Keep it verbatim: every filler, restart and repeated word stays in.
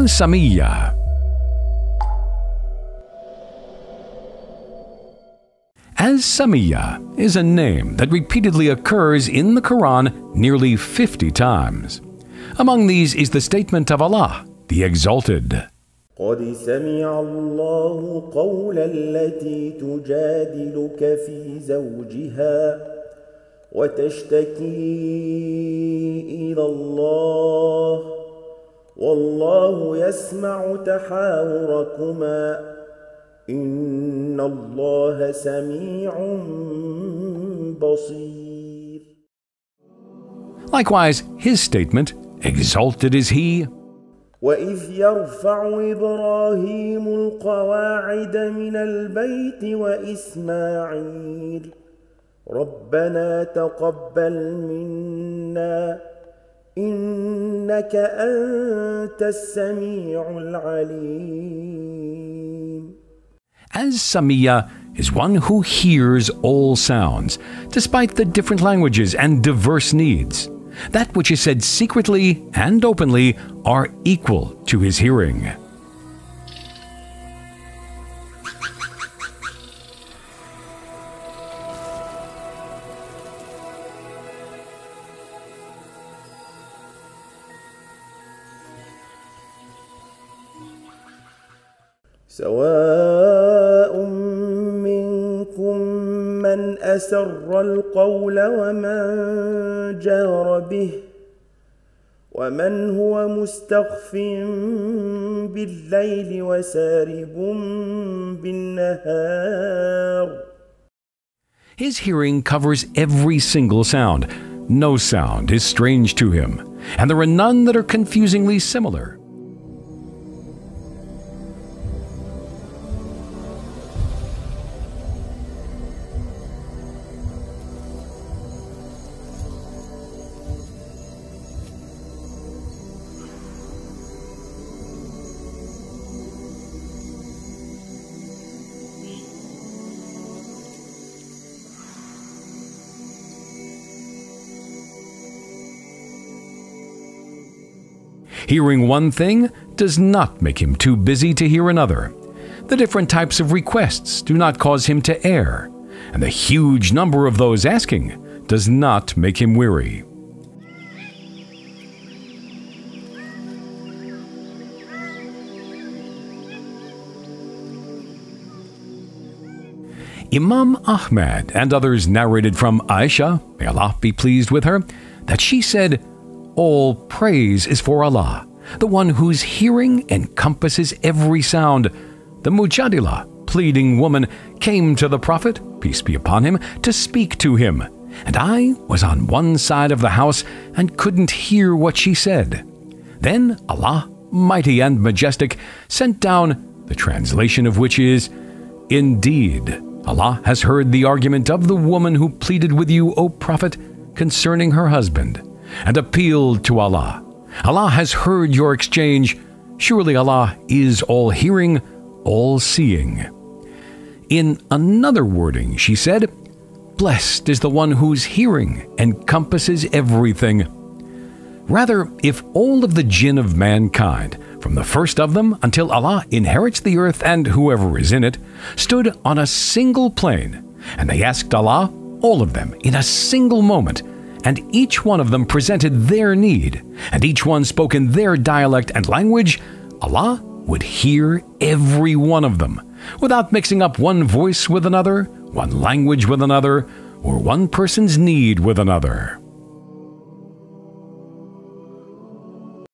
Al-Samiyya. Al-Samiyya is a name that repeatedly occurs in the Quran nearly fifty times. Among these is the statement of Allah, the Exalted. قد سمع الله قول التي تجادلك في زوجها وتشتكي إلى الله والله يسمع تحاوركما إن الله سميع بصير. Likewise, his statement, Exalted is He, وإذ يرفع إبراهيم القواعد من البيت وإسماعيل ربنا تقبل منا إنك أنت السميع العليم. Al-Samiyya is one who hears all sounds, despite the different languages and diverse needs. That which is said secretly and openly are equal to his hearing. سواء منكم من أسر القول ومن جهر به ومن هو مستخف بالليل وسارب بالنهار. His hearing covers every single sound. No sound is strange to him, and there are none that are confusingly similar. Hearing one thing does not make him too busy to hear another. The different types of requests do not cause him to err, and the huge number of those asking does not make him weary. Imam Ahmad and others narrated from Aisha, may Allah be pleased with her, that she said, "All praise is for Allah, the one whose hearing encompasses every sound." The Mujadilah, pleading woman, came to the Prophet, peace be upon him, to speak to him, and I was on one side of the house and couldn't hear what she said. Then Allah, mighty and majestic, sent down the translation of which is, "Indeed, Allah has heard the argument of the woman who pleaded with you, O Prophet, concerning her husband, and appealed to Allah. Allah has heard your exchange. Surely Allah is all-hearing, all-seeing." In another wording, she said, "Blessed is the one whose hearing encompasses everything." Rather, if all of the jinn of mankind, from the first of them until Allah inherits the earth and whoever is in it, stood on a single plane, and they asked Allah, all of them, in a single moment, and each one of them presented their need, and each one spoke in their dialect and language, Allah would hear every one of them, without mixing up one voice with another, one language with another, or one person's need with another.